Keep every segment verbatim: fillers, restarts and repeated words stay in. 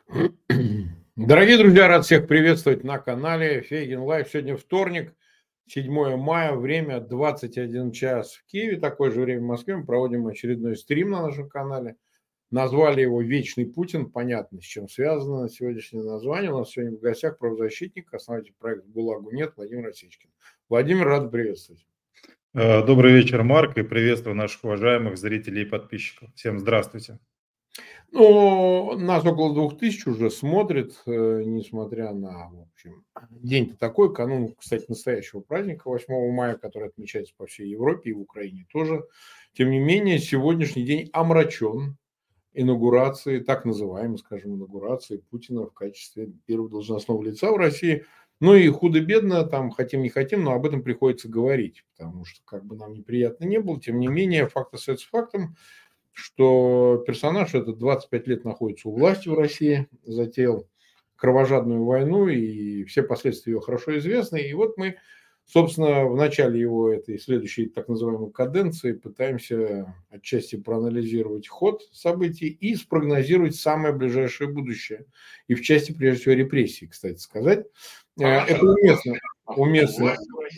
Дорогие друзья, рад всех приветствовать на канале Фейгин Лайв. Сегодня вторник, седьмое мая, время двадцать один час в Киеве, такое же время в Москве. Мы проводим очередной стрим на нашем канале. Назвали его «Вечный Путин». Понятно, с чем связано сегодняшнее название. У нас сегодня в гостях правозащитник, основатель проекта «ГУЛАГу нет» Владимир Осечкин. Владимир, рад приветствовать. Добрый вечер, Марк, и приветствую наших уважаемых зрителей и подписчиков. Всем здравствуйте. Ну, нас около двух тысяч уже смотрит, несмотря на, в общем, день-то такой, канун, кстати, настоящего праздника восьмого мая, который отмечается по всей Европе и в Украине тоже. Тем не менее, сегодняшний день омрачен инаугурацией, так называемой, скажем, инаугурацией Путина в качестве первого должностного лица в России. Ну и худо-бедно, там, хотим не хотим, но об этом приходится говорить, потому что, как бы нам неприятно не было, тем не менее, факт остается фактом, что персонаж этот двадцать пять лет находится у власти в России, затеял кровожадную войну, и все последствия ее хорошо известны. И вот мы, собственно, в начале его этой следующей так называемой каденции пытаемся отчасти проанализировать ход событий и спрогнозировать самое ближайшее будущее. И в части, прежде всего, репрессий, кстати сказать. Это уместно, уместно,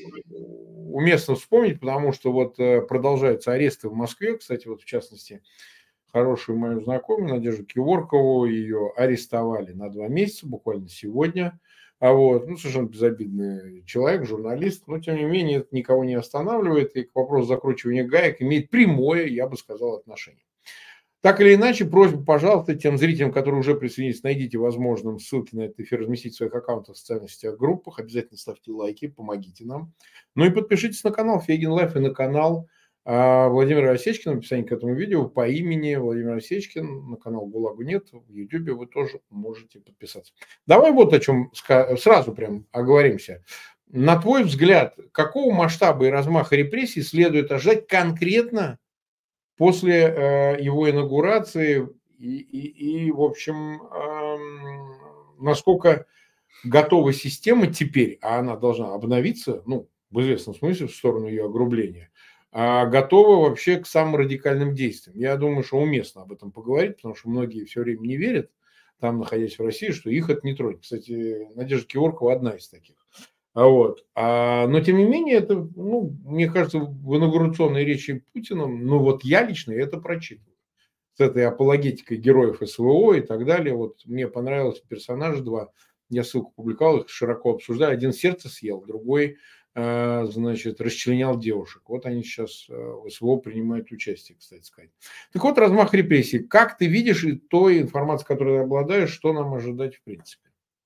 уместно вспомнить, потому что вот продолжаются аресты в Москве, кстати, вот в частности, хорошую мою знакомую Надежду Киворкову, ее арестовали на два месяца, буквально сегодня. А вот, ну, совершенно безобидный человек, журналист, но, тем не менее, это никого не останавливает, и к вопросу закручивания гаек имеет прямое, я бы сказал, отношение. Так или иначе, просьба, пожалуйста, тем зрителям, которые уже присоединились, найдите возможным ссылки на этот эфир, разместить в своих аккаунтах в социальных сетях, группах. Обязательно ставьте лайки, помогите нам. Ну и подпишитесь на канал Фейгин Лайв и на канал а, Владимира Осечкина в описании к этому видео по имени Владимир Осечкин. На канал ГУЛАГу нет, в Ютубе вы тоже можете подписаться. Давай вот о чем сразу прям оговоримся. На твой взгляд, какого масштаба и размаха репрессий следует ожидать конкретно после э, его инаугурации и, и, и в общем, эм, насколько готова система теперь, а она должна обновиться, ну, в известном смысле, в сторону ее огрубления, а готова вообще к самым радикальным действиям. Я думаю, что уместно об этом поговорить, потому что многие все время не верят, там, находясь в России, что их это не тронет. Кстати, Надежда Киворкова одна из таких. Вот. А, но, тем не менее, это, ну, мне кажется, в инаугурационной речи Путина, ну, вот я лично это прочитываю. С этой апологетикой героев СВО и так далее. Вот мне понравилось персонажи два. Я ссылку публиковал, их широко обсуждаю. Один сердце съел, другой, э, значит, расчленял девушек. Вот они сейчас э, в СВО принимают участие, кстати сказать. Так вот, размах репрессий. Как ты видишь и той информацией, которой ты обладаешь, что нам ожидать в принципе?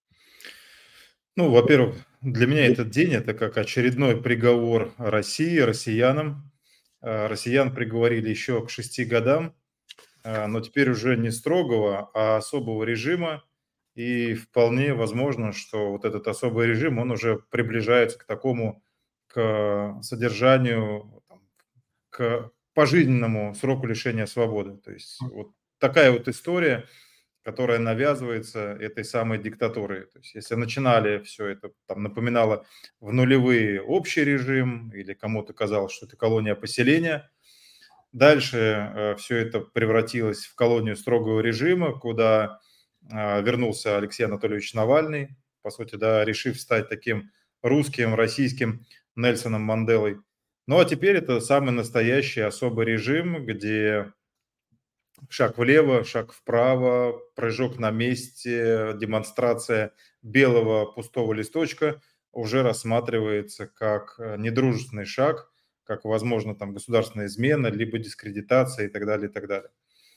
Ну, во-первых, для меня этот день – это как очередной приговор России, россиянам. Э, Россиян приговорили еще к шести годам, э, но теперь уже не строгого, а особого режима. И вполне возможно, что вот этот особый режим, он уже приближается к такому, к содержанию, там, к пожизненному сроку лишения свободы. То есть вот такая вот история, которая навязывается этой самой диктатурой. То есть если начинали все это, там напоминало в нулевые общий режим, или кому-то казалось, что это колония поселения, дальше э, все это превратилось в колонию строгого режима, куда э, вернулся Алексей Анатольевич Навальный, по сути, да, решив стать таким русским, российским Нельсоном Манделой. Ну а теперь это самый настоящий особый режим, где шаг влево, шаг вправо, прыжок на месте, демонстрация белого пустого листочка уже рассматривается как недружественный шаг, как, возможно, там государственная измена, либо дискредитация и так далее, и так далее.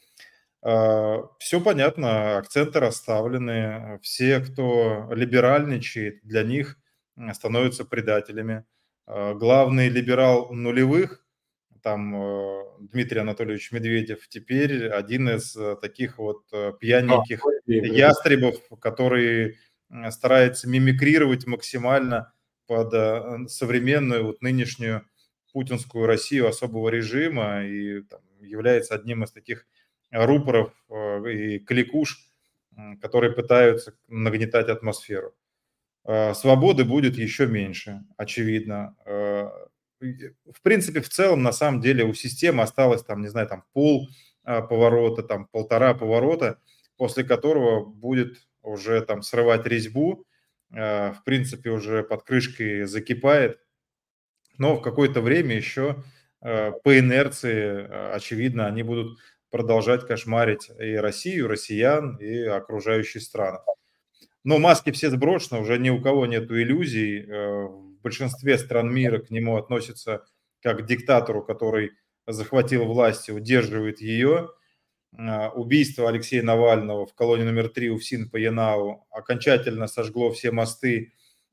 Все понятно, акценты расставлены. Все, кто либеральничает, для них становятся предателями. Главный либерал нулевых, там Дмитрий Анатольевич Медведев, теперь один из таких вот пьяненьких ястребов, который старается мимикрировать максимально под современную вот нынешнюю путинскую Россию особого режима и там, является одним из таких рупоров и кликуш, которые пытаются нагнетать атмосферу. Свободы будет еще меньше, очевидно. В принципе, в целом, на самом деле, у системы осталось, там, не знаю, там пол поворота, там полтора поворота. после которого будет уже там срывать резьбу, в принципе, уже под крышкой закипает, но в какое-то время еще по инерции, очевидно, они будут продолжать кошмарить и Россию, и россиян, и окружающие страны. Но маски все сброшены, уже ни у кого нет иллюзий. В большинстве стран мира к нему относятся как к диктатору, который захватил власть и удерживает ее. Убийство Алексея Навального в колонии номер три Уфсин-Паянау окончательно сожгло все мосты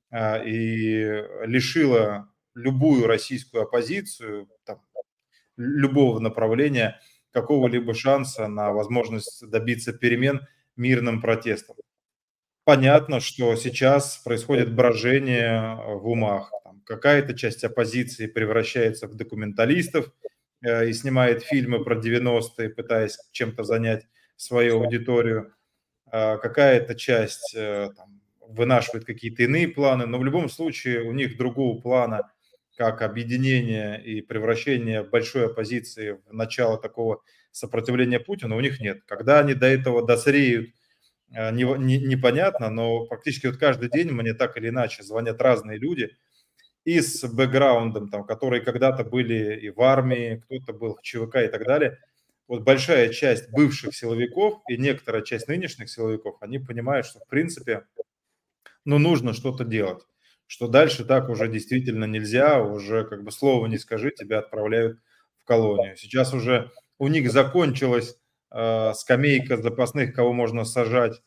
и лишило любую российскую оппозицию, там, любого направления, какого-либо шанса на возможность добиться перемен мирным протестом. Понятно, что сейчас происходит брожение в умах. Какая-то часть оппозиции превращается в документалистов и снимает фильмы про девяностые, пытаясь чем-то занять свою аудиторию. Какая-то часть там вынашивает какие-то иные планы, но в любом случае у них другого плана, как объединение и превращение большой оппозиции в начало такого сопротивления Путину, у них нет. Когда они до этого дозреют, непонятно, но практически вот каждый день мне так или иначе звонят разные люди и с бэкграундом, там, которые когда-то были и в армии, кто-то был в ЧВК и так далее. Вот большая часть бывших силовиков и некоторая часть нынешних силовиков, они понимают, что в принципе, ну, нужно что-то делать, что дальше так уже действительно нельзя, уже как бы слова не скажи, тебя отправляют в колонию. Сейчас уже у них закончилась э, скамейка запасных, кого можно сажать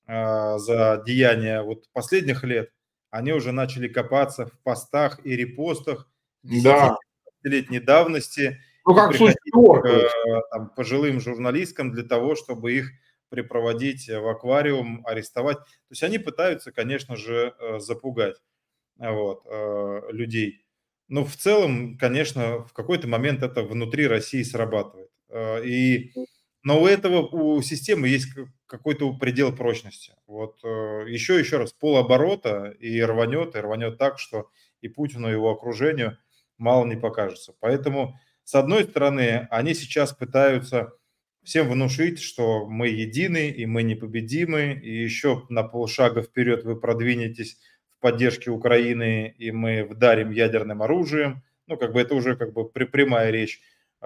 э, за деяния вот последних лет. Они уже начали копаться в постах и репостах десятилетней давности. Ну, как приходить к там, пожилым журналисткам для того, чтобы их припроводить в аквариум, арестовать. То есть они пытаются, конечно же, запугать вот, людей. Но в целом, конечно, в какой-то момент это внутри России срабатывает. И, но у этого, у системы есть какой-то предел прочности. Вот еще, еще раз, полоборота и рванет, и рванет так, что и Путину, и его окружению мало не покажется. Поэтому, с одной стороны, они сейчас пытаются всем внушить, что мы едины и мы непобедимы, и еще на полшага вперед вы продвинетесь в поддержке Украины, и мы вдарим ядерным оружием. Ну, как бы это уже как бы прямая речь.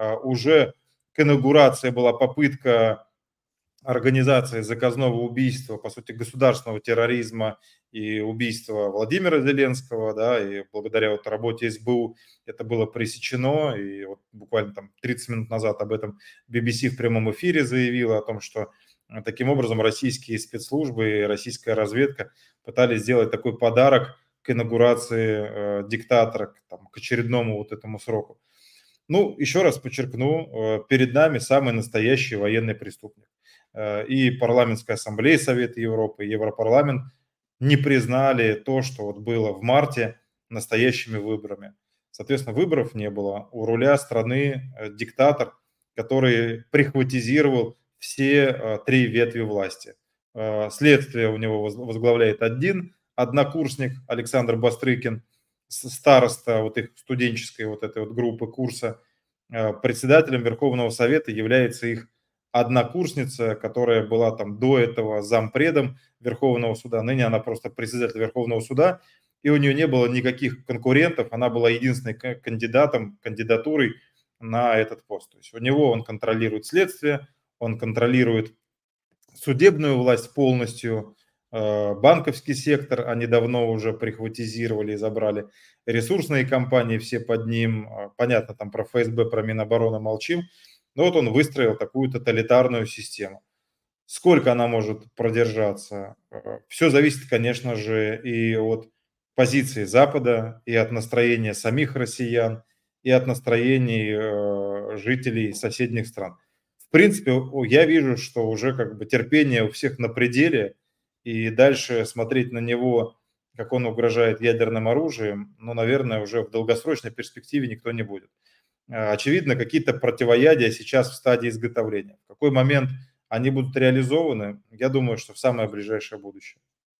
Уже к инаугурации была попытка организации заказного убийства, по сути, государственного терроризма и убийства Владимира Зеленского, да, и благодаря вот работе СБУ это было пресечено, и вот буквально там тридцать минут назад об этом би би си в прямом эфире заявила, о том, что таким образом российские спецслужбы и российская разведка пытались сделать такой подарок к инаугурации э, диктатора, там, к очередному вот этому сроку. Ну, еще раз подчеркну, э, перед нами самый настоящий военный преступник. И Парламентская ассамблея Совета Европы, и Европарламент не признали то, что вот было в марте, настоящими выборами. Соответственно, выборов не было. У руля страны диктатор, который прихватизировал все три ветви власти. Следствие у него возглавляет один однокурсник Александр Бастрыкин, староста вот их студенческой вот этой вот группы курса. Председателем Верховного Совета является их однокурсница, которая была там до этого зампредом Верховного суда, ныне она просто председатель Верховного суда, и у нее не было никаких конкурентов, она была единственной кандидатом, кандидатурой на этот пост. То есть у него он контролирует следствие, он контролирует судебную власть полностью, банковский сектор они давно уже прихватизировали и забрали, ресурсные компании все под ним, понятно, там про эф эс бэ, про Минобороны молчим. Но вот он выстроил такую тоталитарную систему. Сколько она может продержаться? Все зависит, конечно же, и от позиции Запада, и от настроения самих россиян, и от настроений жителей соседних стран. В принципе, я вижу, что уже как бы терпение у всех на пределе, и дальше смотреть на него, как он угрожает ядерным оружием, ну, наверное, уже в долгосрочной перспективе никто не будет. Очевидно, какие-то противоядия сейчас в стадии изготовления. В какой момент они будут реализованы, я думаю, что в самое ближайшее будущее.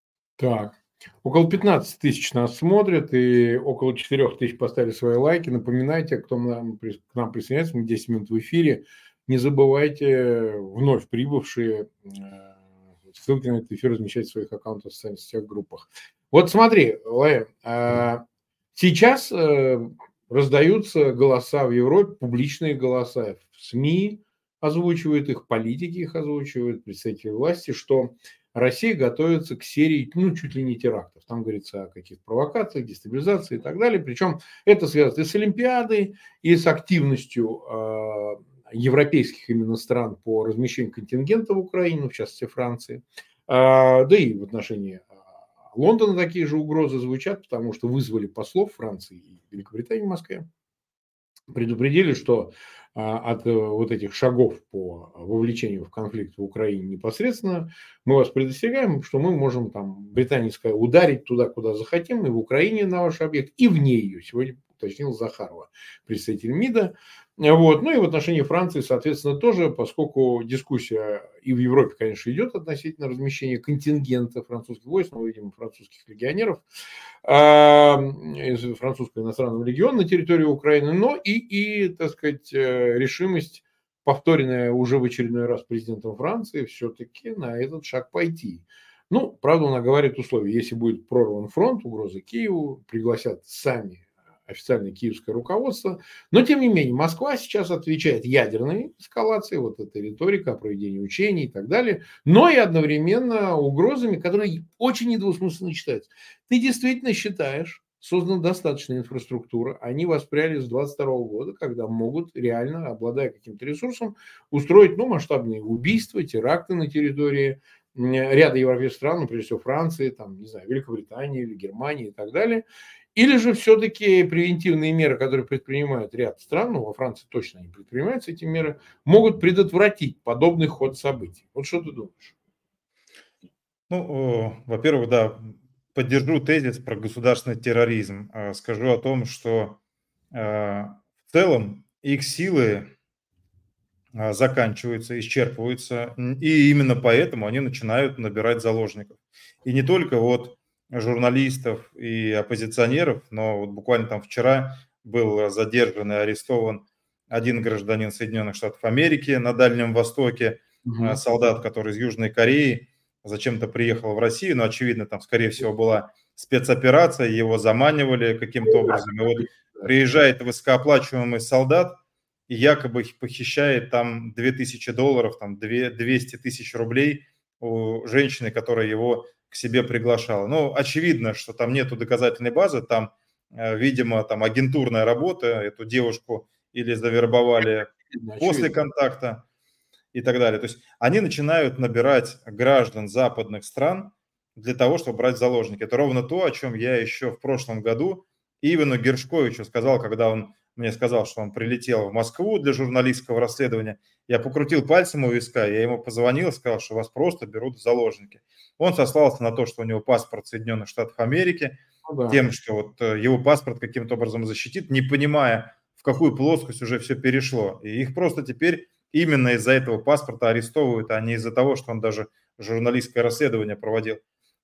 Так, около пятнадцати тысяч нас смотрят, и около четырёх тысяч поставили свои лайки. Напоминайте, кто нам, к нам присоединяется, мы десять минут в эфире. Не забывайте, вновь прибывшие, ссылки на этот эфир размещать в своих аккаунтах в социальных сетях, группах. Вот смотри, Лая, сейчас раздаются голоса в Европе, публичные голоса в СМИ, озвучивают их, политики их озвучивают, представители власти, что Россия готовится к серии, ну, чуть ли не терактов. Там говорится о каких-то провокациях, дестабилизации и так далее. Причем это связано и с Олимпиадой, и с активностью э, европейских именно стран по размещению контингента в Украине, ну, в частности Франции. Э, да и в отношении Лондона такие же угрозы звучат, потому что вызвали послов Франции и Великобритании в Москве. Предупредили, что от вот этих шагов по вовлечению в конфликт в Украине непосредственно мы вас предостерегаем, что мы можем там Британии сказать, ударить туда, куда захотим, и в Украине на ваш объект, и вне ее. Сегодня уточнил Захарова, представитель МИДа. Вот. Ну и в отношении Франции, соответственно, тоже, поскольку дискуссия и в Европе, конечно, идет относительно размещения контингента французских войск, мы видим французских легионеров, из французского иностранного легиона на территории Украины, но и, и, так сказать, решимость, повторенная уже в очередной раз президентом Франции, все-таки на этот шаг пойти. Ну, правда, он оговаривает условия. Если будет прорван фронт, угрозы Киеву, пригласят сами официальное киевское руководство. Но, тем не менее, Москва сейчас отвечает ядерной эскалацией, вот эта риторика о проведении учений и так далее, но и одновременно угрозами, которые очень недвусмысленно читаются. Ты действительно считаешь, создана достаточная инфраструктура, они воспряли с двадцать второго года, когда могут реально, обладая каким-то ресурсом, устроить ну, масштабные убийства, теракты на территории ряда европейских стран, ну, прежде всего Франции, там, не знаю, Великобритании или Германии и так далее. Или же все-таки превентивные меры, которые предпринимают ряд стран, ну, во Франции точно они предпринимаются, эти меры, могут предотвратить подобный ход событий. Вот что ты думаешь? Ну, во-первых, да, поддержу тезис про государственный терроризм. Скажу о том, что в целом их силы заканчиваются, исчерпываются, и именно поэтому они начинают набирать заложников. И не только вот журналистов и оппозиционеров, но вот буквально там вчера был задержан и арестован один гражданин Соединенных Штатов Америки на Дальнем Востоке, угу. солдат, который из Южной Кореи, зачем-то приехал в Россию, но, очевидно, там, скорее всего, была спецоперация, его заманивали каким-то образом. И вот приезжает высокооплачиваемый солдат и якобы похищает там две тысячи долларов, там двести тысяч рублей у женщины, которая его к себе приглашала. Ну, очевидно, что там нету доказательной базы, там, видимо, там агентурная работа, эту девушку или завербовали очевидно. После контакта и так далее. То есть они начинают набирать граждан западных стран для того, чтобы брать заложники. Это ровно то, о чем я еще в прошлом году Ивану Гершковичу сказал, когда он мне сказал, что он прилетел в Москву для журналистского расследования. Я покрутил пальцем у виска, я ему позвонил, сказал, что вас просто берут в заложники. Он сослался на то, что у него паспорт Соединенных Штатов Америки, ну, да. тем, что вот его паспорт каким-то образом защитит, не понимая, в какую плоскость уже все перешло. И их просто теперь именно из-за этого паспорта арестовывают, а не из-за того, что он даже журналистское расследование проводил.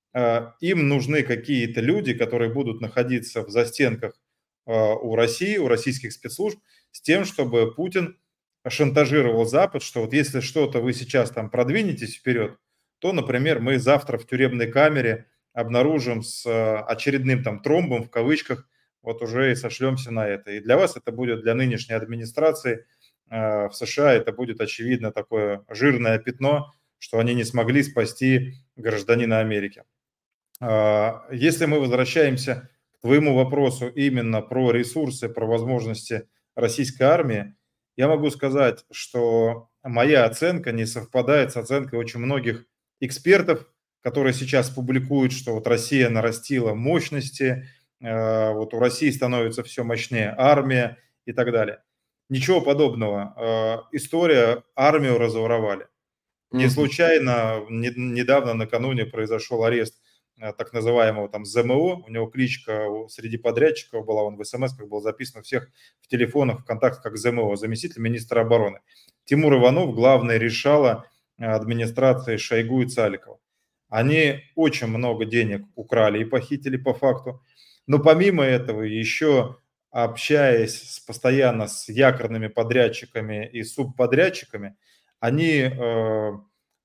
Им нужны какие-то люди, которые будут находиться в застенках у России, у российских спецслужб, с тем, чтобы Путин шантажировал Запад, что вот если что-то вы сейчас там продвинетесь вперед, то, например, мы завтра в тюремной камере обнаружим с очередным там тромбом, в кавычках, вот уже и сошлемся на это. И для вас это будет, для нынешней администрации в США, это будет, очевидно, такое жирное пятно, что они не смогли спасти гражданина Америки. Если мы возвращаемся к твоему вопросу именно про ресурсы, про возможности российской армии, я могу сказать, что моя оценка не совпадает с оценкой очень многих экспертов, которые сейчас публикуют, что вот Россия нарастила мощности, вот у России становится все мощнее армия и так далее. Ничего подобного. История, армию разворовали. Не случайно недавно, накануне, произошел арест так называемого там ЗМО, у него кличка среди подрядчиков была, он в СМС-ках был записан у всех в телефонах, в контактах как ЗМО, заместитель министра обороны. Тимур Иванов, главное решала администрации Шойгу и Цаликова. Они очень много денег украли и похитили по факту, но помимо этого еще общаясь с, постоянно с якорными подрядчиками и субподрядчиками, они э,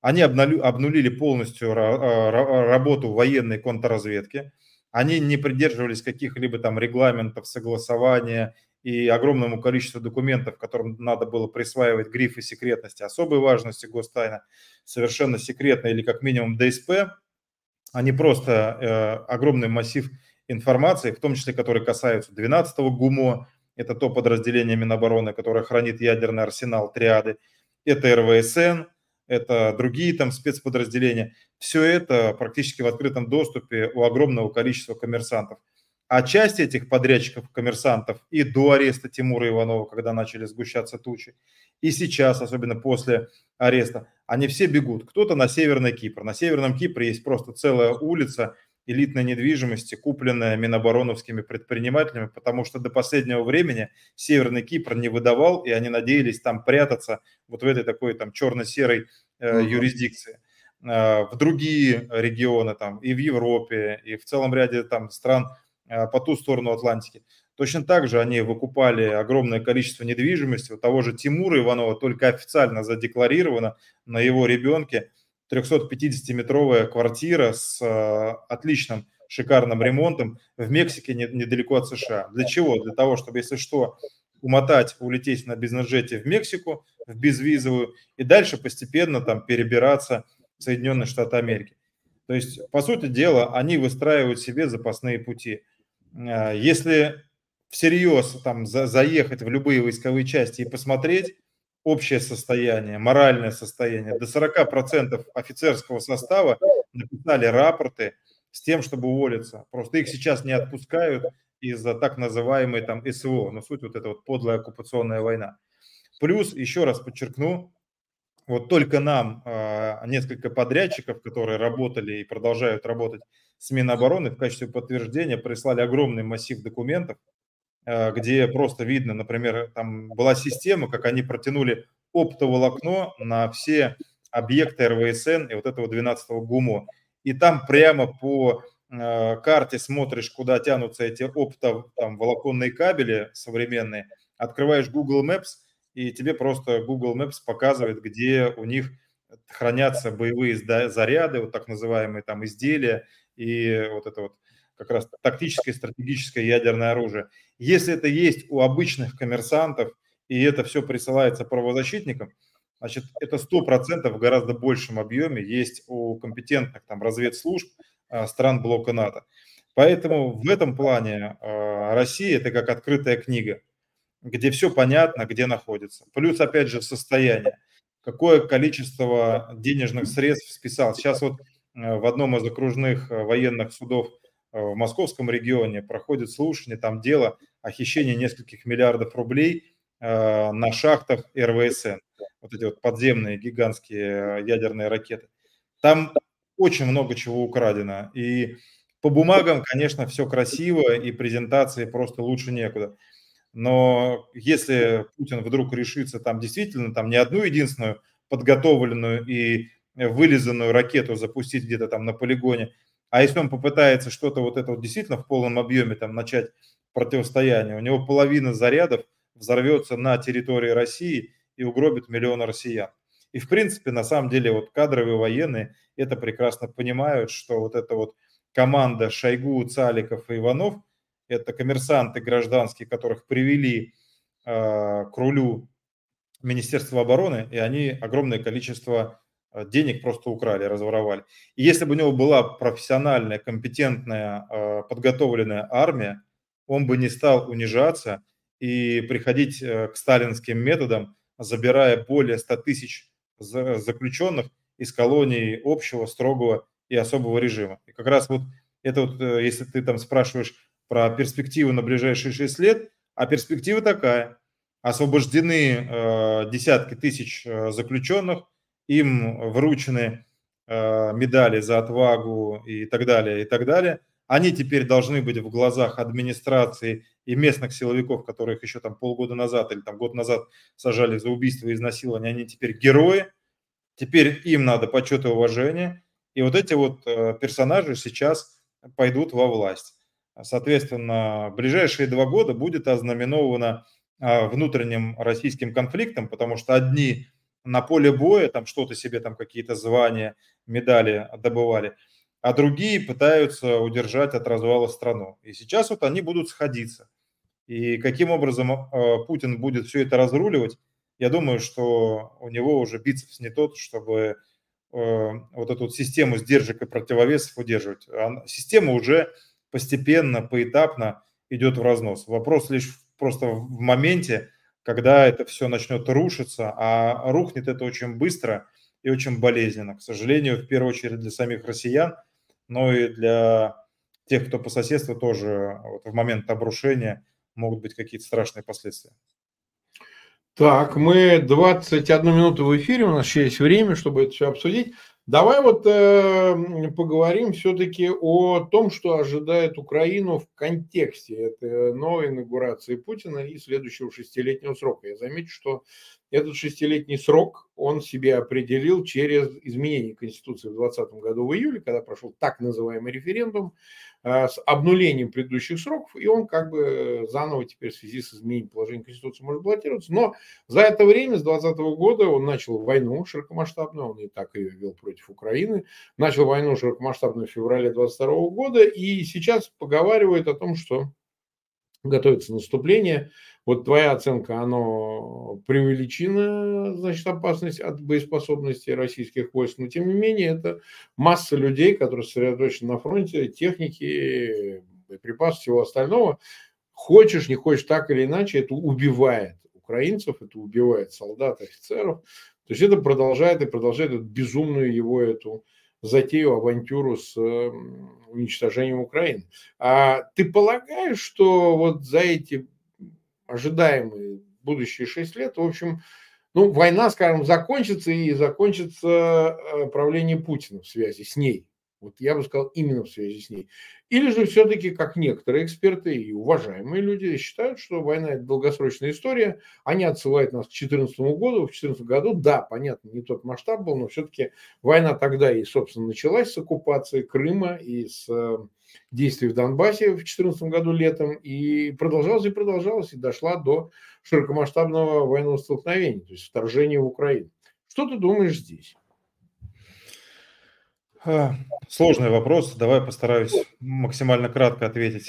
Они обнулили полностью работу военной контрразведки. Они не придерживались каких-либо там регламентов, согласования и огромному количеству документов, которым надо было присваивать грифы секретности, особой важности, гостайна, совершенно секретно или как минимум ДСП. Они просто э, огромный массив информации, в том числе, которые касаются двенадцатого ГУМО, это то подразделение Минобороны, которое хранит ядерный арсенал триады, это эр вэ эс эн, это другие там спецподразделения. Все это практически в открытом доступе у огромного количества коммерсантов. А часть этих подрядчиков-коммерсантов и до ареста Тимура Иванова, когда начали сгущаться тучи, и сейчас, особенно после ареста, они все бегут. Кто-то на Северный Кипр. На Северном Кипре есть просто целая улица элитной недвижимости, купленная минобороновскими предпринимателями, потому что до последнего времени Северный Кипр не выдавал, и они надеялись там прятаться вот в этой такой там черно-серой э, юрисдикции. Э, в другие регионы, там, и в Европе, и в целом ряде там стран э, по ту сторону Атлантики. Точно так же они выкупали огромное количество недвижимости. У того же Тимура Иванова только официально задекларировано на его ребенке трехсотпятидесятиметровая квартира с э, отличным, шикарным ремонтом в Мексике, не, недалеко от США. Для чего? Для того, чтобы, если что, умотать, улететь на бизнес-джете в Мексику, в безвизовую, и дальше постепенно там перебираться в Соединенные Штаты Америки. То есть, по сути дела, они выстраивают себе запасные пути. Если всерьез там за, заехать в любые войсковые части и посмотреть, общее состояние, моральное состояние, до сорока процентов офицерского состава написали рапорты с тем, чтобы уволиться. Просто их сейчас не отпускают из-за так называемой там эс вэ о, но суть вот эта вот подлая оккупационная война. Плюс, еще раз подчеркну, вот только нам э, несколько подрядчиков, которые работали и продолжают работать с Минобороны, в качестве подтверждения прислали огромный массив документов, где просто видно, например, там была система, как они протянули оптоволокно на все объекты эр вэ эс эн и вот этого двенадцатого ГУМО. И там прямо по э, карте смотришь, куда тянутся эти оптоволоконные кабели современные, открываешь Google Maps, и тебе просто Google Maps показывает, где у них хранятся боевые заряды, вот так называемые там изделия, и вот это вот как раз тактическое, стратегическое ядерное оружие. Если это есть у обычных коммерсантов, и это все присылается правозащитникам, значит, это сто процентов в гораздо большем объеме есть у компетентных там разведслужб э, стран блока НАТО. Поэтому в этом плане э, Россия – это как открытая книга, где все понятно, где находится. Плюс, опять же, состояние. Какое количество денежных средств списал. Сейчас вот э, в одном из окружных э, военных судов в московском регионе проходит слушание, там дело о хищении нескольких миллиардов рублей э, на шахтах эр вэ эс эн, вот эти вот подземные гигантские ядерные ракеты. Там очень много чего украдено, и по бумагам, конечно, все красиво, и презентации просто лучше некуда. Но если Путин вдруг решится там действительно там не одну единственную подготовленную и вылизанную ракету запустить где-то там на полигоне, а если он попытается что-то вот это вот действительно в полном объеме там начать противостояние, у него половина зарядов взорвется на территории России и угробит миллионы россиян. И в принципе, на самом деле, вот кадровые военные это прекрасно понимают, что вот эта вот команда Шойгу, Цаликов и Иванов, это коммерсанты гражданские, которых привели э, к рулю Министерства обороны, и они огромное количество денег просто украли, разворовали. И если бы у него была профессиональная, компетентная, подготовленная армия, он бы не стал унижаться и приходить к сталинским методам, забирая более ста тысяч заключенных из колоний общего, строгого и особого режима. И как раз вот это вот, если ты там спрашиваешь про перспективу на ближайшие шесть лет, а перспектива такая. Освобождены э, десятки тысяч э, заключенных, им вручены э, медали за отвагу и так далее, и так далее. Они теперь должны быть в глазах администрации и местных силовиков, которых еще там полгода назад или там год назад сажали за убийство и изнасилование, они теперь герои, теперь им надо почет и уважение. И вот эти вот э, персонажи сейчас пойдут во власть. Соответственно, в ближайшие два года будет ознаменовано внутренним российским конфликтом, потому что одни на поле боя там что-то себе, там какие-то звания, медали добывали, а другие пытаются удержать от развала страну. И сейчас вот они будут сходиться. И каким образом э, Путин будет все это разруливать, я думаю, что у него уже бицепс не тот, чтобы э, вот эту вот систему сдержек и противовесов удерживать. Она- система уже постепенно, поэтапно идет в разнос. Вопрос лишь в- просто в моменте, когда это все начнет рушиться, а рухнет это очень быстро и очень болезненно. К сожалению, в первую очередь для самих россиян, но и для тех, кто по соседству тоже вот в момент обрушения могут быть какие-то страшные последствия. Так, мы двадцать одну минуту в эфире, у нас еще есть время, чтобы это все обсудить. Давай вот э, поговорим все-таки о том, что ожидает Украину в контексте этой новой инаугурации Путина и следующего шестилетнего срока. Я замечу, что этот шестилетний срок он себе определил через изменение Конституции в двадцатом году в июле, когда прошел так называемый референдум э, с обнулением предыдущих сроков, и он как бы заново теперь в связи с изменением положения Конституции может баллотироваться. Но за это время, с двадцатого года, он начал войну широкомасштабную, он и так ее вел против Украины, начал войну широкомасштабную в феврале двадцать второго года, и сейчас поговаривает о том, что готовится наступление. Вот твоя оценка, оно преувеличена, значит, опасность от боеспособности российских войск, но тем не менее это масса людей, которые сосредоточены на фронте, техники, боеприпасов, всего остального. Хочешь, не хочешь, так или иначе, это убивает украинцев, это убивает солдат, офицеров. То есть это продолжает и продолжает эту безумную его эту затею, авантюру с уничтожением Украины. А ты полагаешь, что вот за эти ожидаемые будущие шесть лет, в общем, ну, война, скажем, закончится и закончится правление Путина в связи с ней? Вот я бы сказал, именно в связи с ней. Или же все-таки, как некоторые эксперты и уважаемые люди считают, что война – это долгосрочная история, они отсылают нас к две тысячи четырнадцатому году. В две тысячи четырнадцатом году, да, понятно, не тот масштаб был, но все-таки война тогда и, собственно, началась с оккупации Крыма и с действий в Донбассе в две тысячи четырнадцатом году летом, и продолжалась и продолжалась, и дошла до широкомасштабного военного столкновения, то есть вторжения в Украину. Что ты думаешь здесь? Сложный вопрос, давай постараюсь максимально кратко ответить.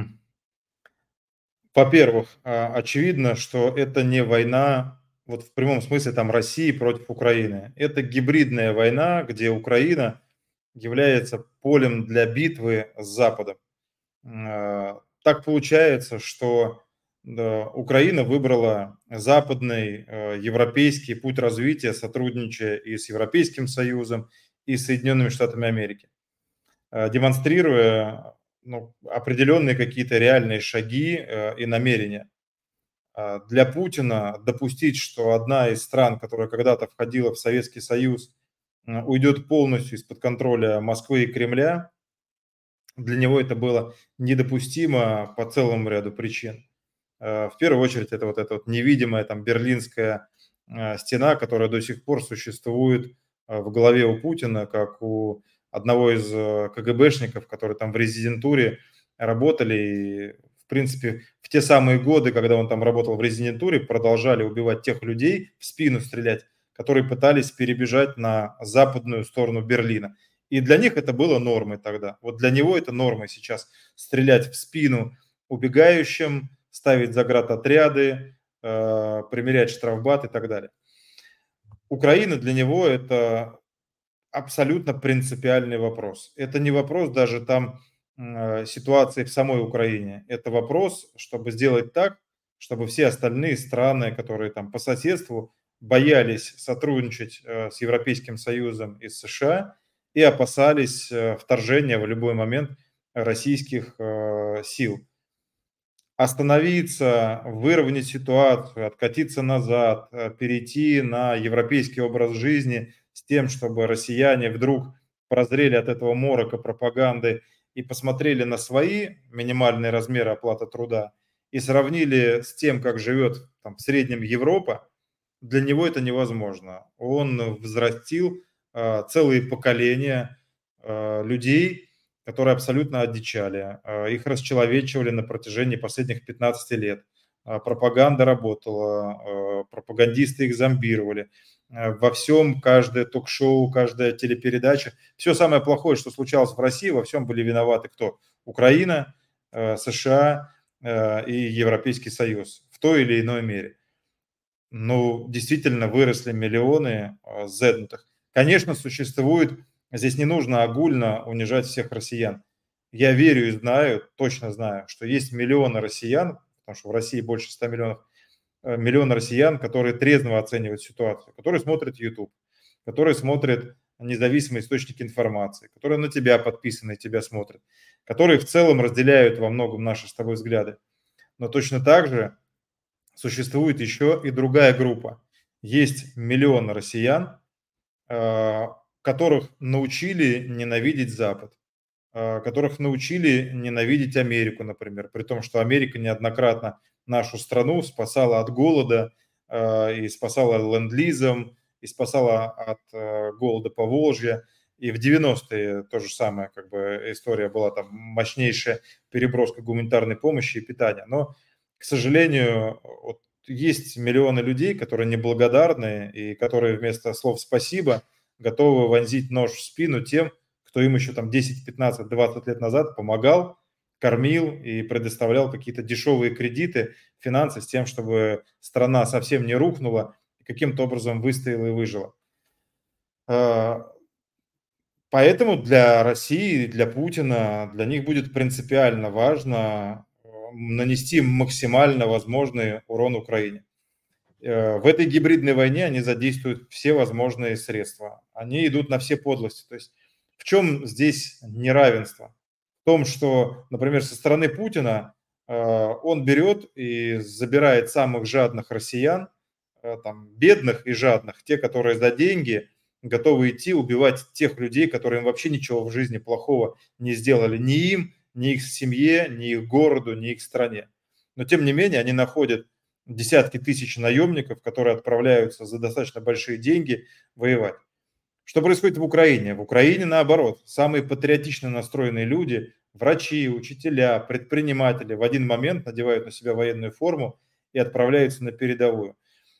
Во-первых, очевидно, что это не война, вот в прямом смысле там России против Украины. Это гибридная война, где Украина является полем для битвы с Западом. Так получается, что Украина выбрала западный европейский путь развития, сотрудничая и с Европейским Союзом, и с Соединенными Штатами Америки, демонстрируя ну, определенные какие-то реальные шаги и намерения. Для Путина допустить, что одна из стран, которая когда-то входила в Советский Союз, уйдет полностью из-под контроля Москвы и Кремля, для него это было недопустимо по целому ряду причин. В первую очередь это вот эта вот невидимая там берлинская стена, которая до сих пор существует в голове у Путина, как у одного из КГБшников, которые там в резидентуре работали и, в принципе, в те самые годы, когда он там работал в резидентуре, продолжали убивать тех людей, в спину стрелять, которые пытались перебежать на западную сторону Берлина. И для них это было нормой тогда. Вот для него это норма сейчас стрелять в спину убегающим, ставить заградотряды, э, примерять штрафбат и так далее. Украина для него это абсолютно принципиальный вопрос. Это не вопрос даже там э, ситуации в самой Украине. Это вопрос, чтобы сделать так, чтобы все остальные страны, которые там по соседству, боялись сотрудничать э, с Европейским Союзом и с США и опасались э, вторжения в любой момент российских э, сил. Остановиться, выровнять ситуацию, откатиться назад, перейти на европейский образ жизни с тем, чтобы россияне вдруг прозрели от этого морока пропаганды и посмотрели на свои минимальные размеры оплаты труда и сравнили с тем, как живет там, в среднем Европа, для него это невозможно. Он взрастил э, целые поколения э, людей, которые абсолютно одичали. Их расчеловечивали на протяжении последних пятнадцати лет. пропаганда работала, пропагандисты их зомбировали. Во всем, каждое ток-шоу, каждая телепередача, все самое плохое, что случалось в России, во всем были виноваты кто? Украина, США и Европейский Союз в той или иной мере. Ну, действительно, выросли миллионы зеднутых. Конечно, существует, здесь не нужно огульно унижать всех россиян. Я верю и знаю, точно знаю, что есть миллионы россиян, потому что в России больше ста миллионов, миллион россиян, которые трезво оценивают ситуацию, которые смотрят YouTube, которые смотрят независимые источники информации, которые на тебя подписаны и тебя смотрят, которые в целом разделяют во многом наши с тобой взгляды. Но точно так же существует еще и другая группа. Есть миллион россиян, которых научили ненавидеть Запад, которых научили ненавидеть Америку, например, при том, что Америка неоднократно нашу страну спасала от голода и спасала ленд-лизом, и спасала от голода по Волжье. И в девяностые то же самое, как бы история была, там мощнейшая переброска гуманитарной помощи и питания. Но, к сожалению, вот есть миллионы людей, которые неблагодарны и которые вместо слов «спасибо» готовы вонзить нож в спину тем, кто им еще там десять, пятнадцать, двадцать лет назад помогал, кормил и предоставлял какие-то дешевые кредиты, финансы с тем, чтобы страна совсем не рухнула и каким-то образом выстояла и выжила. Поэтому для России, для Путина, для них будет принципиально важно нанести максимально возможный урон Украине. В этой гибридной войне они задействуют все возможные средства. Они идут на все подлости. То есть в чем здесь неравенство? В том, что, например, со стороны Путина он берет и забирает самых жадных россиян, там, бедных и жадных, те, которые за деньги готовы идти убивать тех людей, которые им вообще ничего в жизни плохого не сделали ни им, ни их семье, ни их городу, ни их стране. Но тем не менее они находят десятки тысяч наемников, которые отправляются за достаточно большие деньги воевать. Что происходит в Украине? В Украине наоборот. Самые патриотично настроенные люди, врачи, учителя, предприниматели в один момент надевают на себя военную форму и отправляются на передовую.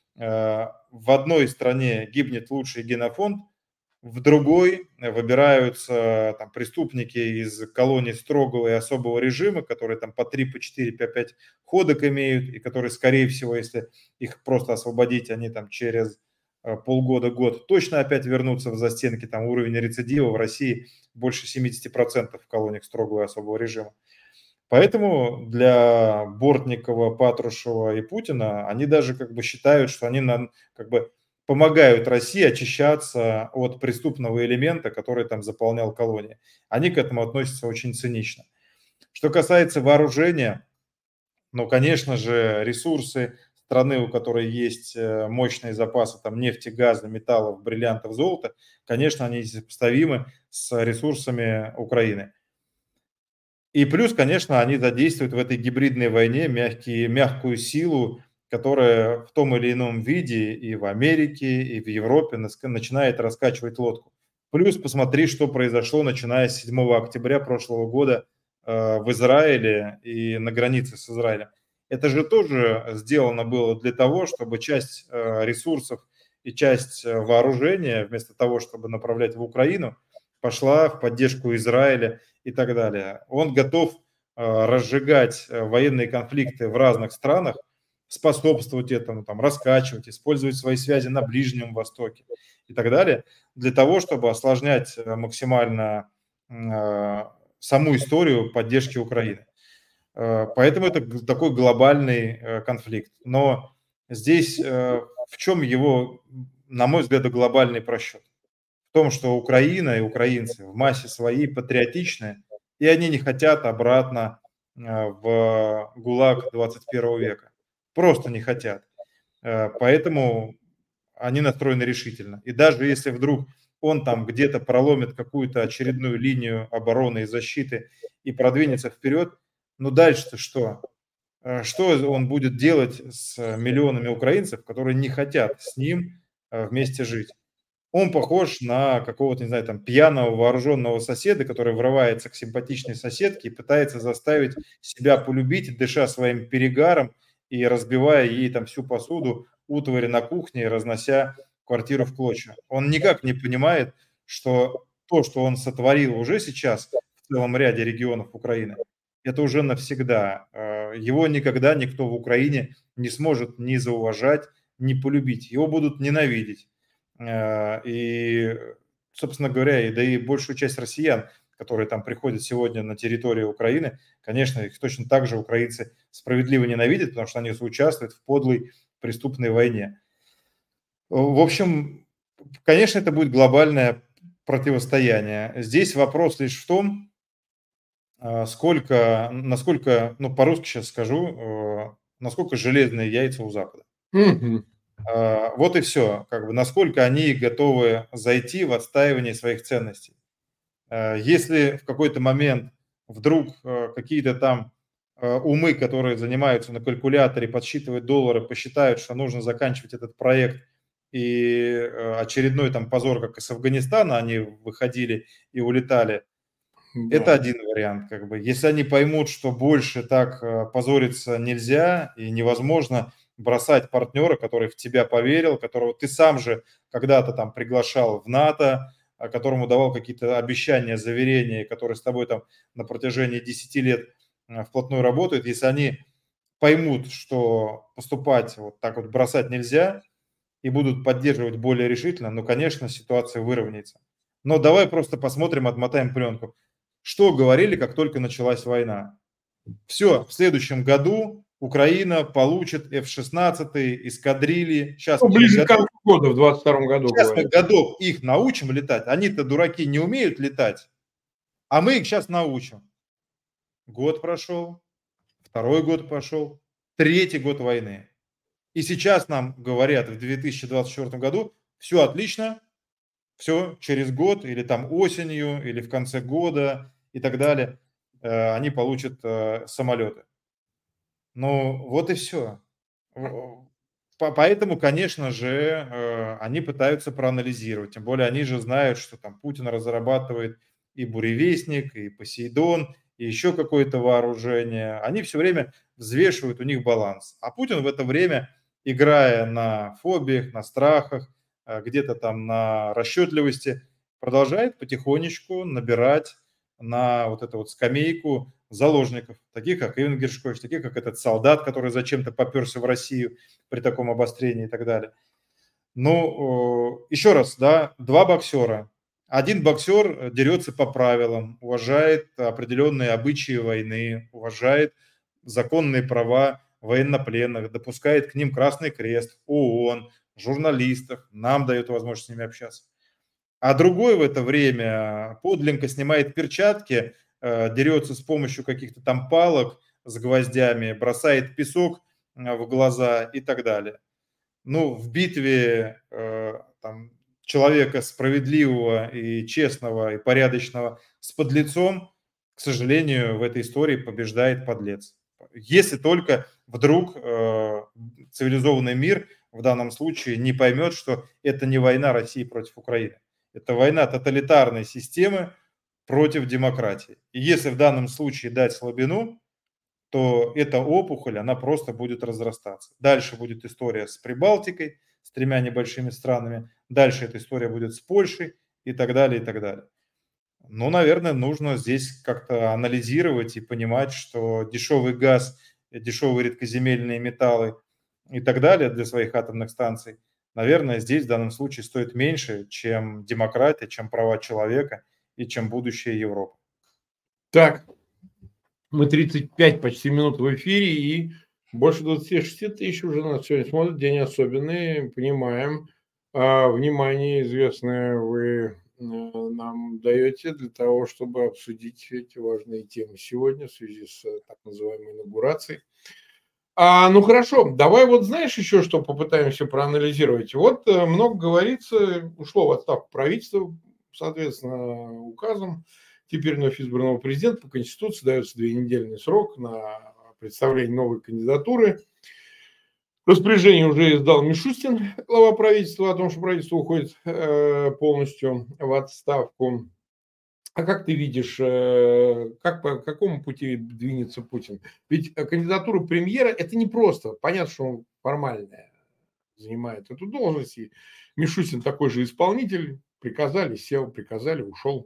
В одной стране гибнет лучший генофонд, в другой выбираются там преступники из колоний строгого и особого режима, которые там по три, по четыре, по пять ходок имеют, и которые, скорее всего, если их просто освободить, они там через полгода-год точно опять вернутся в застенки. Там уровень рецидива в России больше семьдесят процентов в колониях строгого и особого режима. Поэтому для Бортникова, Патрушева и Путина они даже как бы считают, что они нам как бы помогают России очищаться от преступного элемента, который там заполнял колонии. Они к этому относятся очень цинично. Что касается вооружения, ну, конечно же, ресурсы страны, у которой есть мощные запасы там нефти, газа, металлов, бриллиантов, золота, конечно, они сопоставимы с ресурсами Украины. И плюс, конечно, они задействуют в этой гибридной войне мягкие, мягкую силу, которая в том или ином виде и в Америке, и в Европе начинает раскачивать лодку. Плюс посмотри, что произошло, начиная с седьмого октября прошлого года в Израиле и на границе с Израилем. Это же тоже сделано было для того, чтобы часть ресурсов и часть вооружения, вместо того, чтобы направлять в Украину, пошла в поддержку Израиля и так далее. Он готов разжигать военные конфликты в разных странах, способствовать этому, там, раскачивать, использовать свои связи на Ближнем Востоке и так далее, для того, чтобы осложнять максимально э, саму историю поддержки Украины. Э, поэтому это такой глобальный э, конфликт. Но здесь э, в чем его, на мой взгляд, глобальный просчет? В том, что Украина и украинцы в массе своей патриотичны, и они не хотят обратно э, в ГУЛАГ двадцать первого века. Просто не хотят. Поэтому они настроены решительно. И даже если вдруг он там где-то проломит какую-то очередную линию обороны и защиты и продвинется вперед, ну дальше-то что? Что он будет делать с миллионами украинцев, которые не хотят с ним вместе жить? Он похож на какого-то, не знаю, там, пьяного вооруженного соседа, который врывается к симпатичной соседке и пытается заставить себя полюбить, дыша своим перегаром и разбивая ей там всю посуду, утварь на кухне, разнося квартиру в клочья. Он никак не понимает, что то, что он сотворил уже сейчас в целом ряде регионов Украины, это уже навсегда. Его никогда никто в Украине не сможет ни зауважать, ни полюбить. Его будут ненавидеть. И, собственно говоря, и, да и большую часть россиян, которые там приходят сегодня на территорию Украины, конечно, их точно так же украинцы справедливо ненавидят, потому что они участвуют в подлой преступной войне. В общем, конечно, это будет глобальное противостояние. Здесь вопрос лишь в том, сколько, насколько, ну, по-русски сейчас скажу, насколько железные яйца у Запада. Мгм. Вот и все. Как бы, насколько они готовы зайти в отстаивание своих ценностей. Если в какой-то момент вдруг какие-то там умы, которые занимаются на калькуляторе, подсчитывают доллары, посчитают, что нужно заканчивать этот проект, и очередной там позор, как из Афганистана, они выходили и улетали, Да. это один вариант. Как бы. Если они поймут, что больше так позориться нельзя и невозможно бросать партнера, который в тебя поверил, которого ты сам же когда-то там приглашал в НАТО, которому давал какие-то обещания, заверения, которые с тобой там на протяжении десяти лет вплотную работают, если они поймут, что поступать вот так вот бросать нельзя и будут поддерживать более решительно, ну, конечно, ситуация выровняется. Но давай просто посмотрим, отмотаем пленку. Что говорили, как только началась война? Все, в следующем году Украина получит эф шестнадцать, эскадрильи. Сейчас Ну, мы ближе к годов, концу года, в двадцать втором году, сейчас мы говорят. годов их научим летать. Они-то, дураки, не умеют летать, а мы их сейчас научим. Год прошел, второй год пошел, третий год войны. И сейчас нам говорят в две тысячи двадцать четвёртом году, все отлично, все, через год или там осенью, или в конце года и так далее, э, они получат э, самолеты. Ну, вот и все. Поэтому, конечно же, э, они пытаются проанализировать. Тем более они же знают, что там Путин разрабатывает и буревестник, и Посейдон, и еще какое-то вооружение. Они все время взвешивают, у них баланс. А Путин в это время, играя на фобиях, на страхах, э, где-то там на расчетливости, продолжает потихонечку набирать на вот эту вот скамейку заложников, таких как Иван Гершкович, таких как этот солдат, который зачем-то поперся в Россию при таком обострении и так далее. Ну, еще раз, да, два боксера. Один боксер дерется по правилам, уважает определенные обычаи войны, уважает законные права военнопленных, допускает к ним Красный Крест, ООН, журналистов, нам дает возможность с ними общаться. А другой в это время подлинно снимает перчатки, дерется с помощью каких-то там палок с гвоздями, бросает песок в глаза и так далее. Ну, в битве там, человека справедливого и честного и порядочного с подлецом, к сожалению, в этой истории побеждает подлец. Если только вдруг цивилизованный мир в данном случае не поймет, что это не война России против Украины. Это война тоталитарной системы против демократии. И если в данном случае дать слабину, то эта опухоль, она просто будет разрастаться. Дальше будет история с Прибалтикой, с тремя небольшими странами. Дальше эта история будет с Польшей и так далее, и так далее. Ну, наверное, нужно здесь как-то анализировать и понимать, что дешевый газ, дешевые редкоземельные металлы и так далее для своих атомных станций, наверное, здесь в данном случае стоит меньше, чем демократия, чем права человека и чем будущее Европы. Так, мы тридцать пять почти минут в эфире, и больше двадцати шести тысяч уже нас сегодня смотрят. День особенный, понимаем. А, внимание известное вы нам даете для того, чтобы обсудить эти важные темы сегодня в связи с так называемой инаугурацией. А, ну хорошо, давай вот знаешь еще что попытаемся проанализировать. Вот много говорится, ушло в отставку правительство, соответственно, указом. Теперь вновь избранного президента по Конституции дается двухнедельный срок на представление новой кандидатуры. Распоряжение уже издал Мишустин, глава правительства, о том, что правительство уходит полностью в отставку. А как ты видишь, э, как, по какому пути двинется Путин? Ведь э, кандидатура премьера – это не просто. Понятно, что он формальная занимает эту должность. И Мишустин такой же исполнитель. Приказали, сел, приказали, ушел.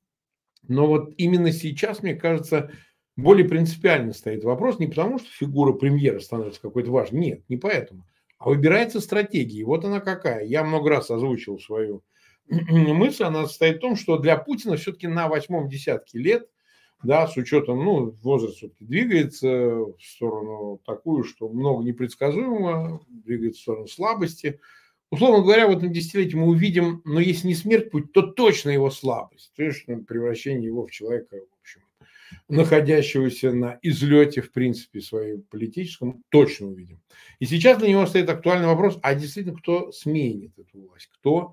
Но вот именно сейчас, мне кажется, более принципиально стоит вопрос не потому, что фигура премьера становится какой-то важной. Нет, не поэтому. А выбирается стратегия. И вот она какая. Я много раз озвучил свою мысль. Она состоит в том, что для Путина все-таки на восьмом десятке лет, да, с учетом, ну, возраст все-таки двигается в сторону такую, что много непредсказуемого, двигается в сторону слабости. Условно говоря, в этом десятилетии мы увидим, но если не смерть путь, то точно его слабость. То есть ну, превращение его в человека, в общем, находящегося на излете, в принципе, своем политическом, точно увидим. И сейчас для него стоит актуальный вопрос, а действительно, кто сменит эту власть, кто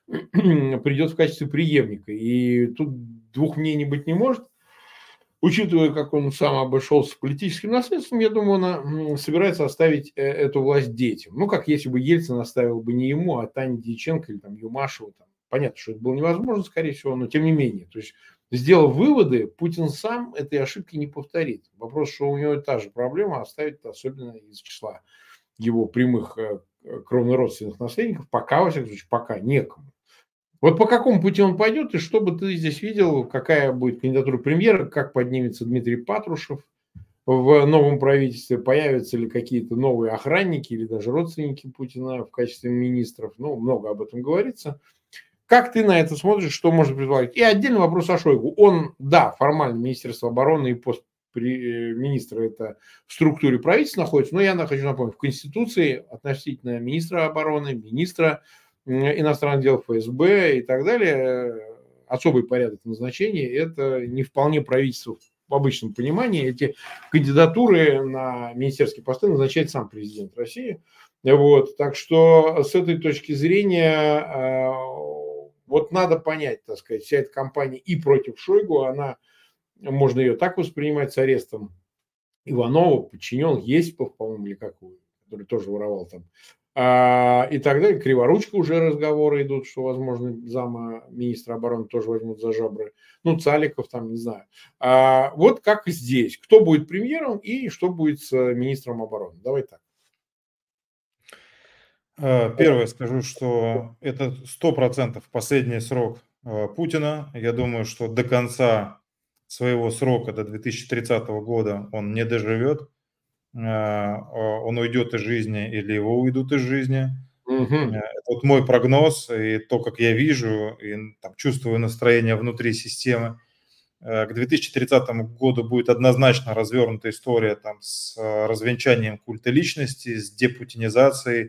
придет в качестве преемника. И тут двух мнений быть не может. Учитывая, как он сам обошелся политическим наследством, я думаю, он собирается оставить эту власть детям. Ну, как если бы Ельцин оставил бы не ему, а Тане Дьяченко или там Юмашеву. Там. Понятно, что это было невозможно, скорее всего, но тем не менее. То есть, сделав выводы, Путин сам этой ошибки не повторит. Вопрос, что у него та же проблема, оставить особенно из числа его прямых кровнородственных наследников, пока, во всяком случае, пока некому. Вот по какому пути он пойдет, и что бы ты здесь видел, какая будет кандидатура премьера, как поднимется Дмитрий Патрушев в новом правительстве, появятся ли какие-то новые охранники или даже родственники Путина в качестве министров, ну, много об этом говорится. Как ты на это смотришь, что можно предполагать? И отдельный вопрос о Шойгу. Он, да, формально Министерство обороны и пост министра это в структуре правительства находится, но я хочу напомнить, в Конституции относительно министра обороны, министра иностранных дел, эф эс бэ и так далее, особый порядок назначения, это не вполне правительство в обычном понимании. Эти кандидатуры на министерские посты назначает сам президент России. Вот, так что с этой точки зрения вот надо понять, так сказать, вся эта кампания и против Шойгу, она, можно ее так воспринимать с арестом Иванова, подчинен Есипов, по-моему, или какой, который тоже воровал там, а, и так далее. Криворучка уже разговоры идут, что, возможно, зама министра обороны тоже возьмут за жабры. Ну, Цаликов там, не знаю. А, вот как здесь. Кто будет премьером и что будет с министром обороны? Давай так. Первое скажу, что это сто процентов последний срок Путина. Я думаю, что до конца своего срока, до две тысячи тридцатого года, он не доживет. Он уйдет из жизни или его уйдут из жизни. Угу. Это вот мой прогноз и то, как я вижу и там, чувствую настроение внутри системы. К две тысячи тридцатому году будет однозначно развернута история там, с развенчанием культа личности, с депутинизацией.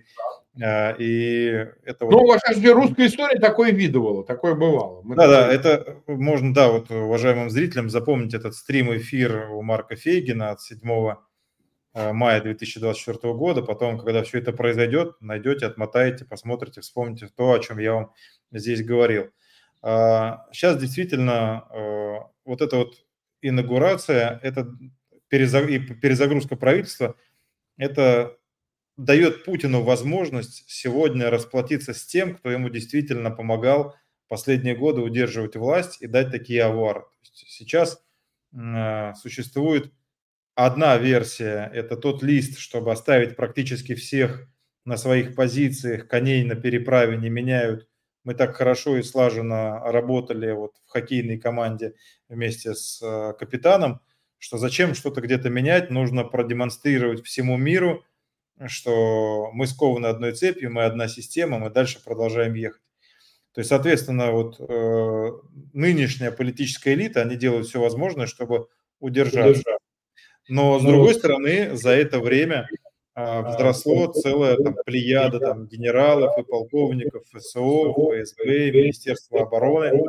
И это ну, вот... во всяком случае, русская история такое видывала, такое бывало. Мы да, да, это можно, да, вот уважаемым зрителям запомнить этот стрим-эфир у Марка Фейгина от седьмого мая две тысячи двадцать четвёртого года. Потом, когда все это произойдет, найдете, отмотаете, посмотрите, вспомните то, о чем я вам здесь говорил. Сейчас действительно вот эта вот инаугурация, это перезагрузка правительства, это дает Путину возможность сегодня расплатиться с тем, кто ему действительно помогал последние годы удерживать власть и дать такие авуары. Сейчас существует одна версия, это тот лист, чтобы оставить практически всех на своих позициях, коней на переправе не меняют. Мы так хорошо и слаженно работали вот в хоккейной команде вместе с капитаном, что зачем что-то где-то менять, нужно продемонстрировать всему миру, что мы скованы одной цепью, мы одна система, мы дальше продолжаем ехать. То есть, соответственно, вот э, нынешняя политическая элита, они делают все возможное, чтобы удержаться. Но, с другой стороны, за это время э, взросло целая там, плеяда там, генералов и полковников эс эс о, эф эс бэ, Министерства обороны,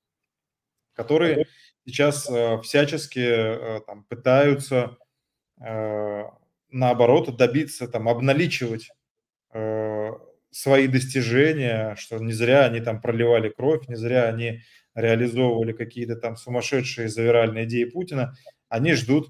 которые сейчас э, всячески э, там, пытаются, э, наоборот, добиться, там, обналичивать э, свои достижения, что не зря они там проливали кровь, не зря они реализовывали какие-то там сумасшедшие завиральные идеи Путина, они ждут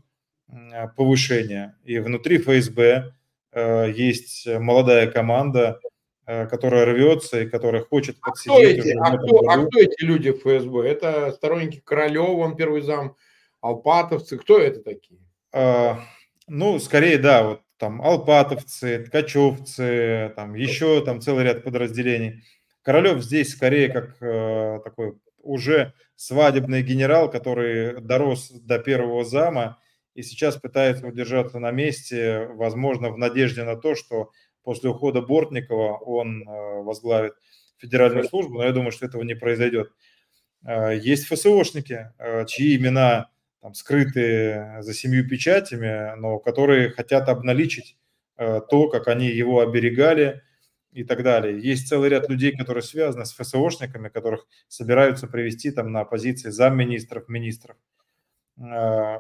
повышения. И внутри эф эс бэ э, есть молодая команда, которая рвется и которая хочет А кто подсидеть эти, уже в а этом кто, а году. кто эти люди в ФСБ? Это сторонники Королева, он первый зам, алпатовцы. Кто это такие? А, ну, скорее, да, вот там алпатовцы, ткачевцы, там еще там целый ряд подразделений. Королев здесь скорее как э, такой уже свадебный генерал, который дорос до первого зама и сейчас пытается удержаться на месте, возможно, в надежде на то, что после ухода Бортникова он э, возглавит федеральную службу, но я думаю, что этого не произойдет. Э, есть ФСОшники, э, чьи имена там, скрытые за семью печатями, но которые хотят обналичить э, то, как они его оберегали и так далее. Есть целый ряд людей, которые связаны с ФСОшниками, которых собираются привести там на позиции замминистров, министров. Э,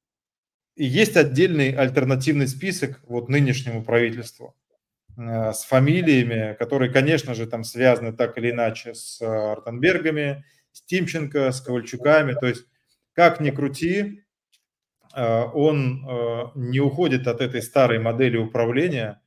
И есть отдельный альтернативный список вот нынешнему правительству э, с фамилиями, которые, конечно же, там связаны так или иначе с э, Ротенбергами, с Тимченко, с Ковальчуками. То есть, как ни крути, э, он э, не уходит от этой старой модели управления,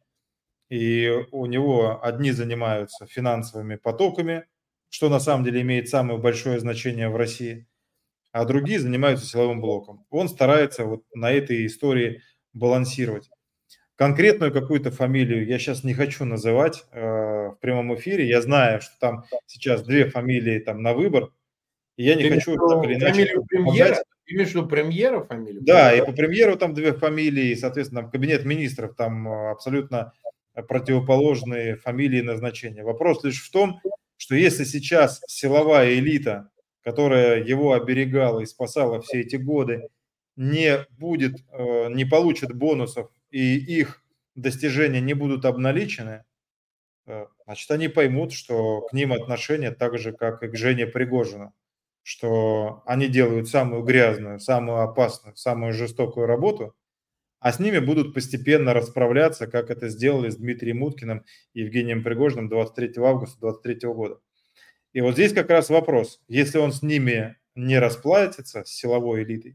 и у него одни занимаются финансовыми потоками, что на самом деле имеет самое большое значение в России, а другие занимаются силовым блоком. Он старается вот на этой истории балансировать. Конкретную какую-то фамилию я сейчас не хочу называть э, в прямом эфире. Я знаю, что там сейчас две фамилии там на выбор, и я не Ты имеешь хочу в их так виду или иначе фамилию премьера? обсуждать. Ты имеешь в виду премьера фамилию? Да, и Премьера? по премьеру там две фамилии, и, соответственно, там кабинет министров, там э, абсолютно противоположные фамилии и назначения. Вопрос лишь в том, что если сейчас силовая элита, которая его оберегала и спасала все эти годы, не будет, э, не получит бонусов и их достижения не будут обналичены, э, значит, они поймут, что к ним отношение так же, как и к Жене Пригожину, что они делают самую грязную, самую опасную, самую жестокую работу, а с ними будут постепенно расправляться, как это сделали с Дмитрием Уткиным и Евгением Пригожиным двадцать третьего августа двадцать третьего года. И вот здесь как раз вопрос, если он с ними не расплатится, с силовой элитой,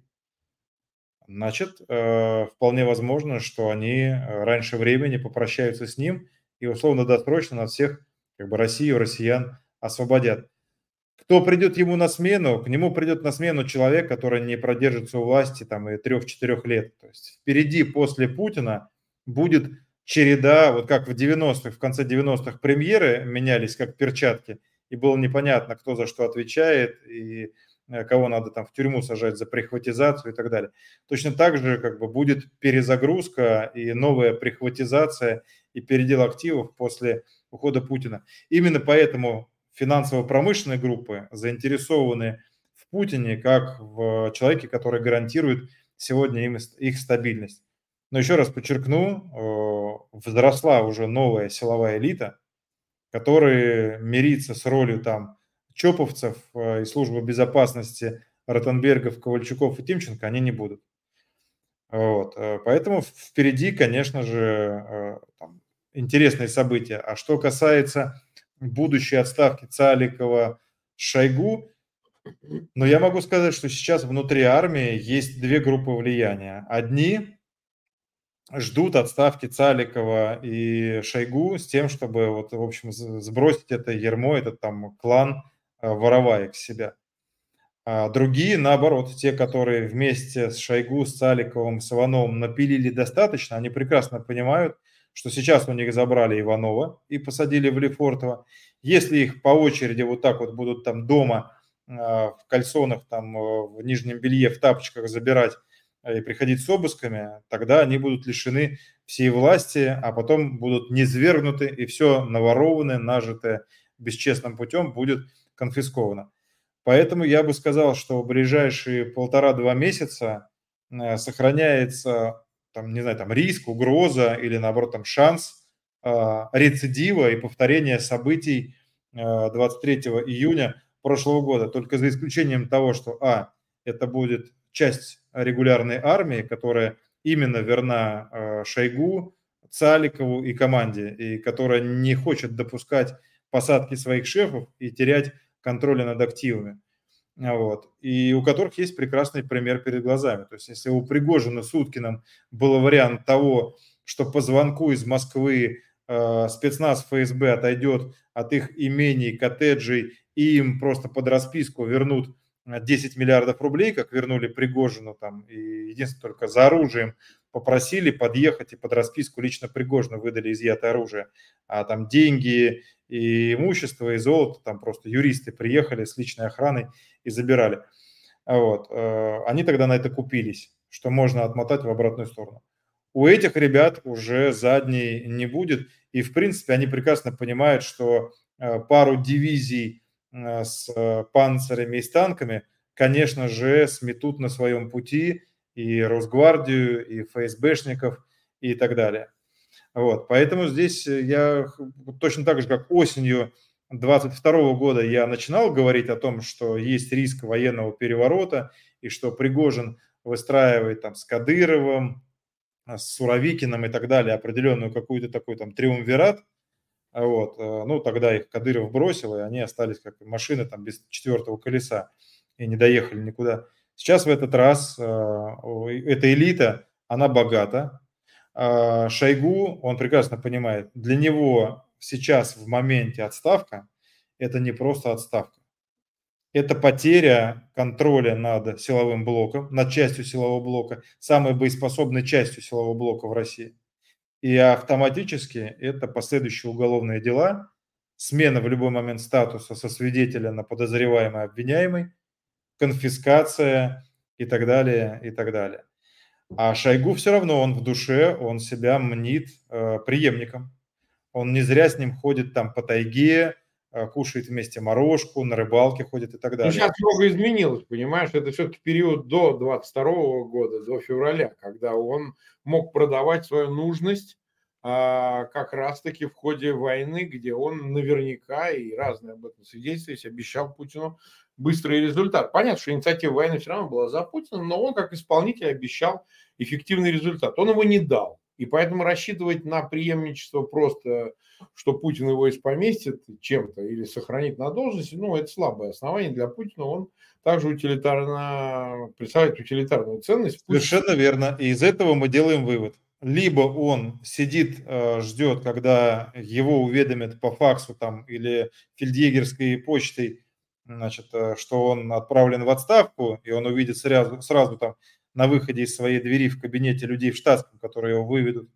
значит, э, вполне возможно, что они э, раньше времени попрощаются с ним и условно-досрочно нас всех, как бы Россию, россиян освободят. Кто придет ему на смену? К нему придет на смену человек, который не продержится у власти там и трех-четырех лет. То есть впереди после Путина будет череда, вот как в девяностых, в конце девяностых премьеры менялись как перчатки, и было непонятно, кто за что отвечает, и э, кого надо там в тюрьму сажать за прихватизацию и так далее. Точно так же как бы будет перезагрузка и новая прихватизация и передел активов после ухода Путина. Именно поэтому финансово-промышленные группы заинтересованы в Путине как в человеке, который гарантирует сегодня им их стабильность. Но еще раз подчеркну, возросла уже новая силовая элита, которая мирится с ролью там чоповцев и службы безопасности Ротенбергов, Ковальчуков и Тимченко, они не будут. Вот. Поэтому впереди, конечно же, там, интересные события. А что касается будущей отставки Цаликова, Шойгу, но я могу сказать, что сейчас внутри армии есть две группы влияния. Одни ждут отставки Цаликова и Шойгу с тем, чтобы вот, в общем, сбросить это ярмо, этот там клан вороваек с себя. А другие, наоборот, те, которые вместе с Шойгу, с Цаликовым, с Ивановым напилили достаточно, они прекрасно понимают, что сейчас у них забрали Иванова и посадили в Лефортово. Если их по очереди вот так вот будут там дома в кальсонах, там в нижнем белье, в тапочках забирать и приходить с обысками, тогда они будут лишены всей власти, а потом будут низвергнуты, и все наворованное, нажитое бесчестным путем будет конфисковано. Поэтому я бы сказал, что в ближайшие полтора-два месяца сохраняется, там, не знаю, там, риск, угроза или, наоборот, там, шанс э, рецидива и повторения событий э, двадцать третьего июня прошлого года. Только за исключением того, что, а, это будет часть регулярной армии, которая именно верна э, Шойгу, Цаликову и команде, и которая не хочет допускать посадки своих шефов и терять контроля над активами. Вот. И у которых есть прекрасный пример перед глазами. То есть если у Пригожина с Уткиным был вариант того, что по звонку из Москвы э, спецназ ФСБ отойдет от их имений, коттеджей, и им просто под расписку вернут десять миллиардов рублей, как вернули Пригожину, там, и единственное, только за оружием попросили подъехать и под расписку лично Пригожину выдали изъятое оружие, а там деньги и имущество, и золото, там просто юристы приехали с личной охраной и забирали. Вот. Они тогда на это купились, что можно отмотать в обратную сторону. У этих ребят уже задней не будет, и в принципе они прекрасно понимают, что пару дивизий с панцирями и с танками, конечно же, сметут на своем пути и Росгвардию, и ФСБшников, и так далее. Вот. Поэтому здесь я точно так же, как осенью двадцать второго года я начинал говорить о том, что есть риск военного переворота, и что Пригожин выстраивает там с Кадыровым, с Суровикиным и так далее определенную какую-то такой там триумвират. Вот. Ну, тогда их Кадыров бросил, и они остались как машины там без четвертого колеса и не доехали никуда. Сейчас в этот раз э, эта элита, она богата. Э, Шойгу, он прекрасно понимает, для него сейчас в моменте отставка – это не просто отставка. Это потеря контроля над силовым блоком, над частью силового блока, самой боеспособной частью силового блока в России. И автоматически это последующие уголовные дела, смена в любой момент статуса со свидетеля на подозреваемый, обвиняемый, конфискация и так далее, и так далее. А Шойгу все равно, он в душе, он себя мнит э, преемником. Он не зря с ним ходит там по тайге, э, кушает вместе морожку, на рыбалке ходит и так далее. Ну, сейчас много изменилось, понимаешь, это все-таки период до двадцать второго года, до февраля, когда он мог продавать свою нужность а, как раз-таки в ходе войны, где он наверняка, и разные об этом свидетельствовались, обещал Путину быстрый результат. Понятно, что инициатива войны все равно была за Путиным, но он как исполнитель обещал эффективный результат. Он его не дал. И поэтому рассчитывать на преемничество просто, что Путин его испоместит чем-то или сохранит на должности, ну, это слабое основание для Путина. Он также утилитарно, представляет утилитарную ценность. Совершенно верно. И из этого мы делаем вывод. Либо он сидит, ждет, когда его уведомят по факсу там, или фельдъегерской почтой, значит, что он отправлен в отставку, и он увидит сразу, сразу там на выходе из своей двери в кабинете людей в штатском, которые его выведут.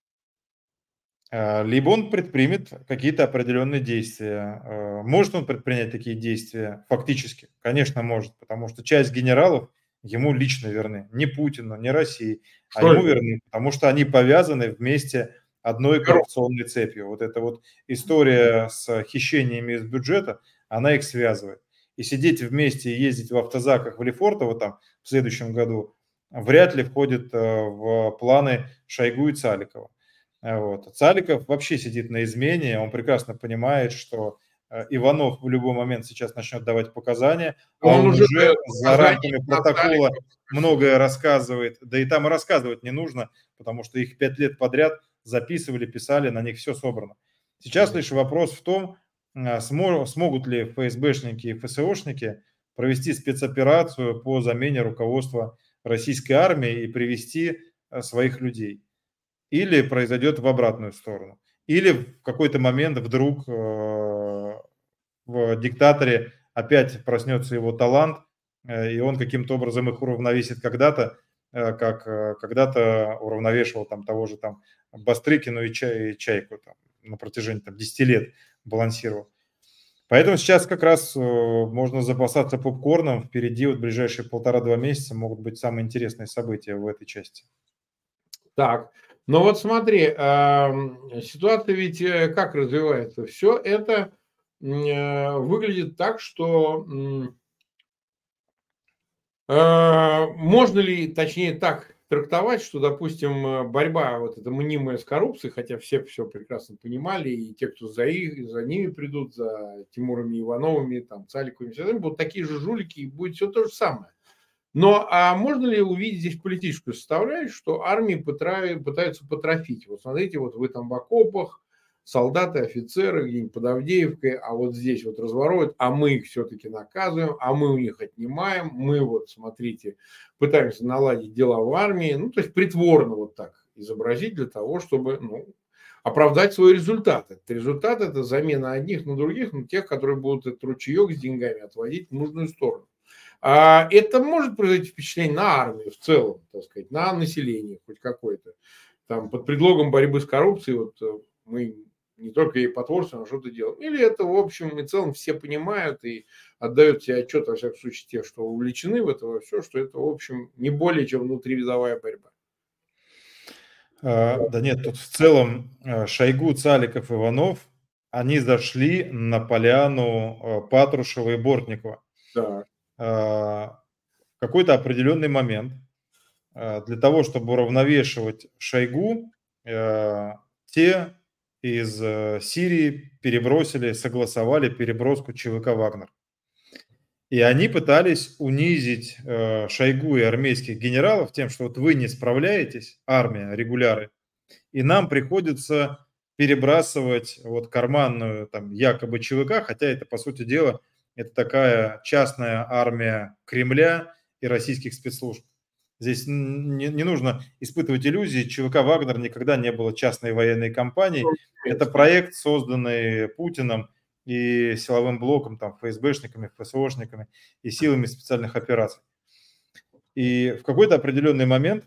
Либо он предпримет какие-то определенные действия. Может он предпринять такие действия фактически? Конечно, может, потому что часть генералов ему лично верны. Не Путину, не России, а ему верны, потому что они повязаны вместе одной коррупционной цепью. Вот эта вот история с хищениями из бюджета, она их связывает. И сидеть вместе и ездить в автозаках в Лефортово там в следующем году вряд ли входит в планы Шойгу и Цаликова. Вот. Цаликов вообще сидит на измене, он прекрасно понимает, что Иванов в любой момент сейчас начнет давать показания, а он, он уже за рамками протокола многое рассказывает, да и там и рассказывать не нужно, потому что их пять лет подряд записывали, писали, на них все собрано. Сейчас лишь вопрос в том, смогут ли ФСБшники и ФСОшники провести спецоперацию по замене руководства российской армии и привести своих людей. Или произойдет в обратную сторону. Или в какой-то момент вдруг в диктаторе опять проснется его талант, и он каким-то образом их уравновесит когда-то, как когда-то уравновешивал там того же там Бастрыкину и, Чай, и Чайку там, на протяжении там, десяти лет балансировал. Поэтому сейчас как раз можно запасаться попкорном. Впереди вот ближайшие полтора-два месяца могут быть самые интересные события в этой части. Так, ну вот смотри, ситуация ведь как развивается? Все это выглядит так, что можно ли, точнее так трактовать, что, допустим, борьба вот эта мнимая с коррупцией, хотя все все прекрасно понимали, и те, кто за, их, за ними придут, за Тимурами Ивановыми, там, Цаликовыми, все это будут такие же жулики, и будет все то же самое. Но а можно ли увидеть здесь политическую составляющую, что армии пытаются потрофить? Вот смотрите, вот вы там в окопах, солдаты, офицеры где-нибудь под Авдеевкой, а вот здесь вот разворот, а мы их все-таки наказываем, а мы у них отнимаем, мы вот, смотрите, пытаемся наладить дела в армии, ну, то есть притворно вот так изобразить для того, чтобы, ну, оправдать свой результат. Этот результат – это замена одних на других, на тех, которые будут этот ручеек с деньгами отводить в нужную сторону. А это может произойти впечатление на армию в целом, так сказать, на население хоть какое-то. Там под предлогом борьбы с коррупцией вот мы не только ей потворствуем, а что-то делаем. Или это, в общем и целом, все понимают и отдают себе отчет, во всяком случае, те, что увлечены в это все, что это, в общем, не более чем внутривидовая борьба. А, да нет, тут в целом Шойгу, Цаликов, Иванов, они зашли на поляну Патрушева и Бортникова. Да. В какой-то определенный момент для того, чтобы уравновешивать Шойгу, те из Сирии перебросили, согласовали переброску ЧВК «Вагнер». И они пытались унизить Шойгу и армейских генералов тем, что вот вы не справляетесь, армия, регуляры, и нам приходится перебрасывать вот карманную там якобы ЧВК, хотя это, по сути дела, это такая частная армия Кремля и российских спецслужб. Здесь не, не нужно испытывать иллюзии. ЧВК «Вагнер» никогда не было частной военной компанией. Это проект, созданный Путиным и силовым блоком, там, ФСБшниками, ФСОшниками и силами специальных операций. И в какой-то определенный момент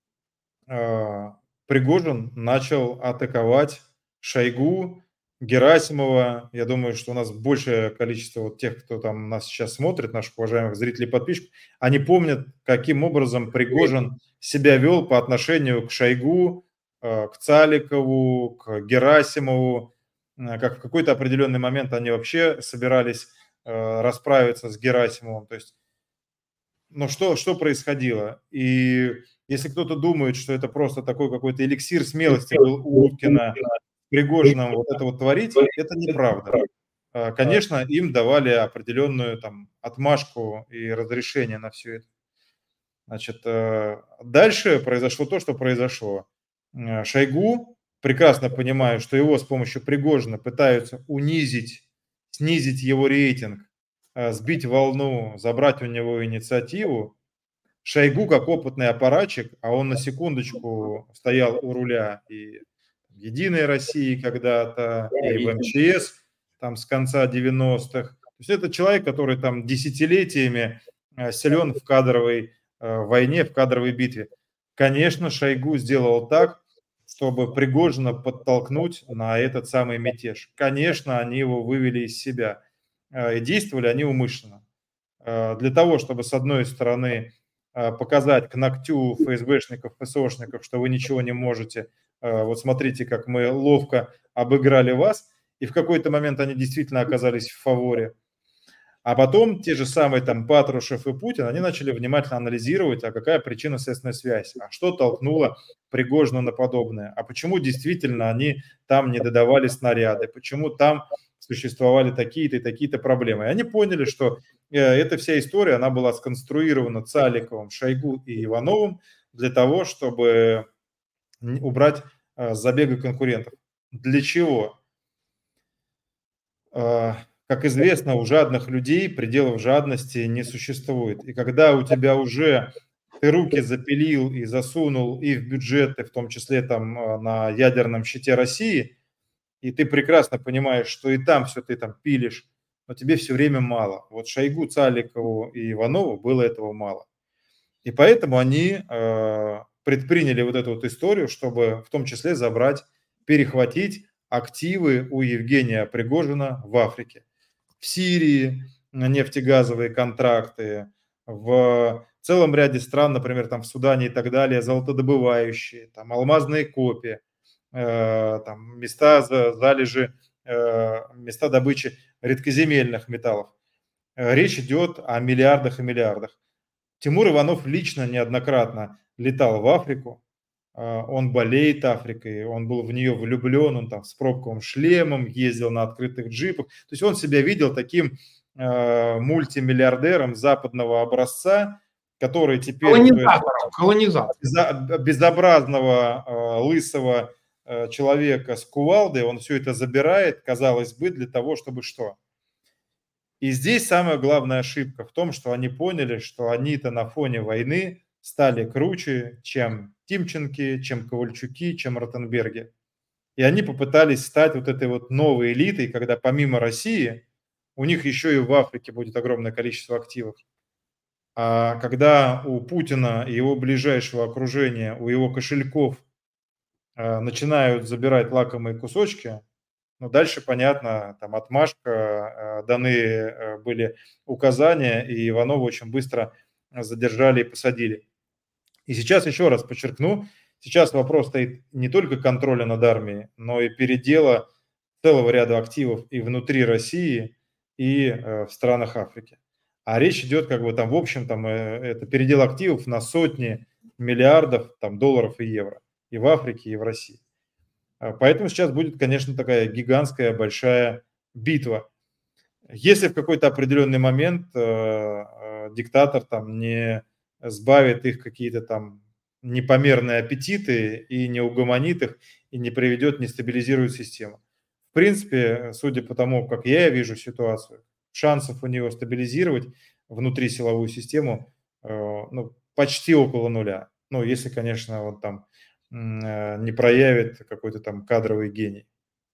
э, Пригожин начал атаковать Шойгу, Герасимова. Я думаю, что у нас большее количество вот тех, кто там нас сейчас смотрит, наших уважаемых зрителей и подписчиков, они помнят, каким образом Пригожин себя вел по отношению к Шойгу, к Цаликову, к Герасимову, как в какой-то определенный момент они вообще собирались расправиться с Герасимовым. То есть, ну что, что происходило? И если кто-то думает, что это просто такой какой-то эликсир смелости был у Уткина, Пригожиным вот это вот творить, это неправда. Конечно, им давали определенную там отмашку и разрешение на все это. Значит, дальше произошло то, что произошло. Шойгу, прекрасно понимая, что его с помощью Пригожина пытаются унизить, снизить его рейтинг, сбить волну, забрать у него инициативу, Шойгу, как опытный аппаратчик, а он на секундочку стоял у руля и Единой России когда-то, и в МЧС там с конца девяностых. То есть это человек, который там десятилетиями силен в кадровой войне, в кадровой битве. Конечно, Шойгу сделал так, чтобы Пригожина подтолкнуть на этот самый мятеж. Конечно, они его вывели из себя. И действовали они умышленно. Для того, чтобы, с одной стороны, показать к ногтю ФСБшников, ФСОшников, что вы ничего не можете. Вот смотрите, как мы ловко обыграли вас. И в какой-то момент они действительно оказались в фаворе. А потом те же самые там Патрушев и Путин, они начали внимательно анализировать, а какая причинно-следственная связь, а что толкнуло Пригожина на подобное, а почему действительно они там не додавали снаряды, почему там существовали такие-то и такие-то проблемы. И они поняли, что эта вся история, она была сконструирована Цаликовым, Шойгу и Ивановым для того, чтобы убрать с забега конкурентов. Для чего? Как известно, у жадных людей пределов жадности не существует. И когда у тебя уже ты руки запилил и засунул и в бюджеты, в том числе там на ядерном щите России, и ты прекрасно понимаешь, что и там все ты там пилишь, но тебе все время мало. Вот Шойгу, Цаликову и Иванову было этого мало. И поэтому они э, предприняли вот эту вот историю, чтобы в том числе забрать, перехватить активы у Евгения Пригожина в Африке. В Сирии нефтегазовые контракты, в целом ряде стран, например, там в Судане и так далее, золотодобывающие, там алмазные копи, э, там места залежи, э, места добычи редкоземельных металлов. Речь идет о миллиардах и миллиардах. Тимур Иванов лично неоднократно летал в Африку, он болеет Африкой, он был в нее влюблен, он там с пробковым шлемом ездил на открытых джипах. То есть он себя видел таким э, мультимиллиардером западного образца, который теперь... Колонизатором, колонизатором. Безобразного э, лысого э, человека с кувалдой, он все это забирает, казалось бы, для того, чтобы что? И здесь самая главная ошибка в том, что они поняли, что они-то на фоне войны стали круче, чем Тимченки, чем Ковальчуки, чем Ротенберги. И они попытались стать вот этой вот новой элитой, когда помимо России у них еще и в Африке будет огромное количество активов. А когда у Путина и его ближайшего окружения, у его кошельков э, начинают забирать лакомые кусочки, ну, дальше, понятно, там отмашка, э, даны э, были указания, и Иванова очень быстро задержали и посадили. И сейчас, еще раз подчеркну, сейчас вопрос стоит не только контроля над армией, но и передела целого ряда активов и внутри России, и э, в странах Африки. А речь идет как бы там в общем там э, это передел активов на сотни миллиардов там долларов и евро и в Африке, и в России. А, Поэтому сейчас будет, конечно, такая гигантская большая битва. Если в какой-то определенный момент э, э, диктатор там не сбавит их какие-то там непомерные аппетиты и не угомонит их, и не приведет, не стабилизирует систему. В принципе, судя по тому, как я вижу ситуацию, шансов у него стабилизировать внутри силовую систему э, ну, почти около нуля. Ну, если, конечно, он там м, э, не проявит какой-то там кадровый гений.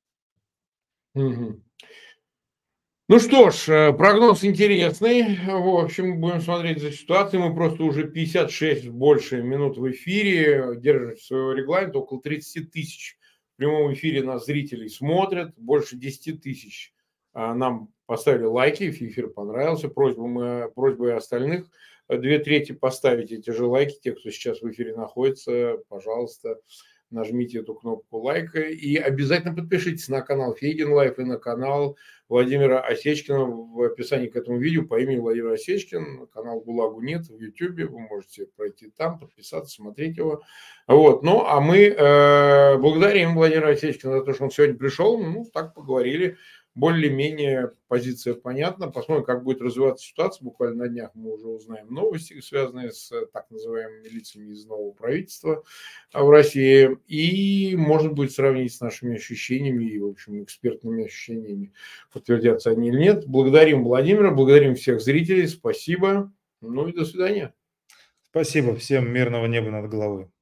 Мгм. Ну что ж, э, прогноз интересный. В общем, будем смотреть за ситуацией. Мы просто уже пятьдесят шесть больше минут в эфире, держим своего регламента, около тридцать тысяч в прямом эфире нас зрителей смотрят, больше десять тысяч а, нам поставили лайки, эфир понравился. Просьба мы, просьба и остальных э, две трети поставить эти же лайки, те, кто сейчас в эфире находится, пожалуйста, нажмите эту кнопку лайка и обязательно подпишитесь на канал Фейгин Лайф и на канал Владимира Осечкина в описании к этому видео по имени Владимир Осечкин. Канал ГУЛАГу нет в Ютубе, вы можете пройти там, подписаться, смотреть его. Вот. Ну, а мы э, благодарим Владимира Осечкина за то, что он сегодня пришел. Ну, так поговорили. Более-менее позиция понятна. Посмотрим, как будет развиваться ситуация. Буквально на днях мы уже узнаем новости, связанные с так называемыми лицами из нового правительства в России. И можно будет сравнить с нашими ощущениями и, в общем, экспертными ощущениями, подтвердятся они или нет. Благодарим Владимира, благодарим всех зрителей. Спасибо. Ну и до свидания. Спасибо, всем мирного неба над головой.